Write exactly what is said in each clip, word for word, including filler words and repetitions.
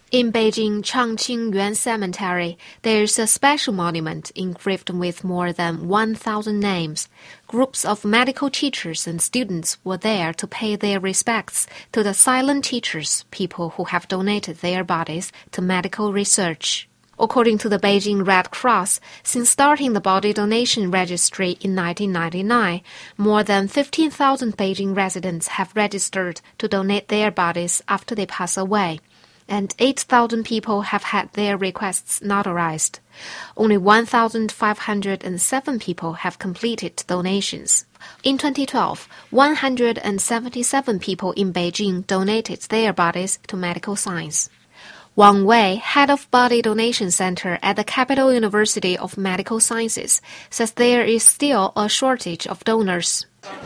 In Beijing Changqing Yuan Cemetery, there is a special monument engraved with more than one thousand names. Groups of medical teachers and students were there to pay their respects to the silent teachers, people who have donated their bodies to medical research. According to the Beijing Red Cross, since starting the body donation registry in nineteen ninety-nine, more than fifteen thousand Beijing residents have registered to donate their bodies after they pass away, and eight thousand people have had their requests notarized. Only one thousand five hundred seven people have completed donations. In twenty twelve, one hundred seventy-seven people in Beijing donated their bodies to medical science. Wang Wei, head of Body Donation Center at the Capital University of Medical Sciences, says there is still a shortage of donors.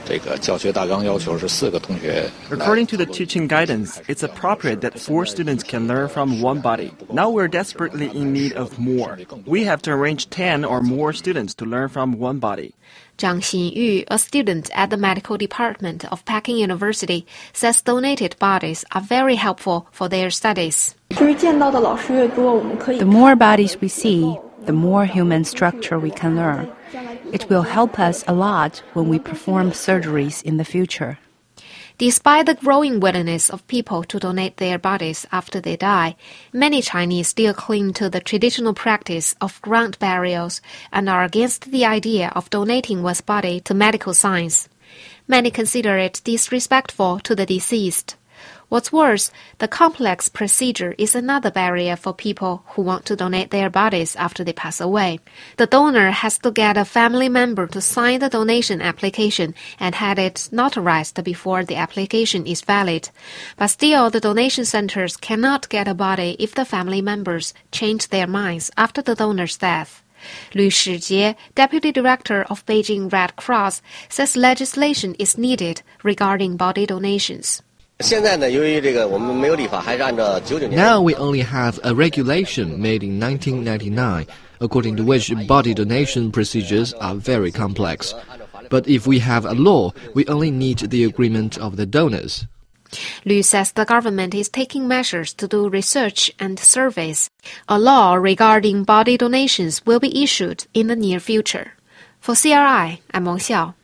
According to the teaching guidance, it's appropriate that four students can learn from one body. Now we're desperately in need of more. We have to arrange ten or more students to learn from one body. Zhang Xinyu, a student at the medical department of Peking University, says donated bodies are very helpful for their studies. The more bodies we see, the more human structure we can learn. It will help us a lot when we perform surgeries in the future. Despite the growing willingness of people to donate their bodies after they die, many Chinese still cling to the traditional practice of ground burials and are against the idea of donating one's body to medical science. Many consider it disrespectful to the deceased. What's worse, the complex procedure is another barrier for people who want to donate their bodies after they pass away. The donor has to get a family member to sign the donation application and have it notarized before the application is valid. But still, the donation centers cannot get a body if the family members change their minds after the donor's death. Lu Shijie, deputy director of Beijing Red Cross, says legislation is needed regarding body donations. Now we only have a regulation made in nineteen ninety-nine, according to which body donation procedures are very complex. But if we have a law, we only need the agreement of the donors. Lu says the government is taking measures to do research and surveys. A law regarding body donations will be issued in the near future. For C R I, I'm Meng Xiao.